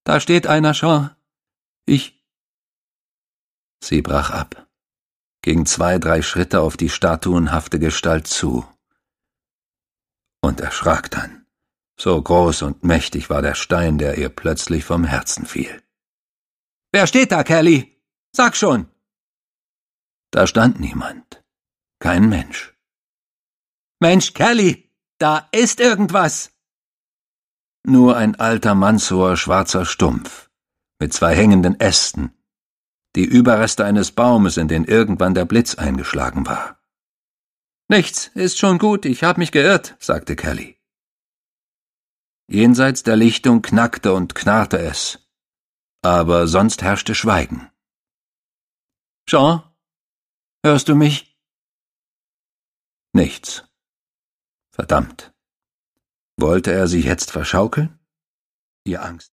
Da steht einer, Jean. Sie brach ab, ging 2, 3 Schritte auf die statuenhafte Gestalt zu und erschrak dann. So groß und mächtig war der Stein, der ihr plötzlich vom Herzen fiel. »Wer steht da, Kelly? Sag schon!« Da stand niemand. Kein Mensch. »Mensch, Kelly, da ist irgendwas!« Nur ein alter, mannshoher, schwarzer Stumpf, mit 2 hängenden Ästen, die Überreste eines Baumes, in den irgendwann der Blitz eingeschlagen war. »Nichts, ist schon gut, ich hab mich geirrt«, sagte Kelly. Jenseits der Lichtung knackte und knarrte es, aber sonst herrschte Schweigen. »Jean, hörst du mich?« Nichts. Verdammt. Wollte er sie jetzt verschaukeln? Ihr Angst.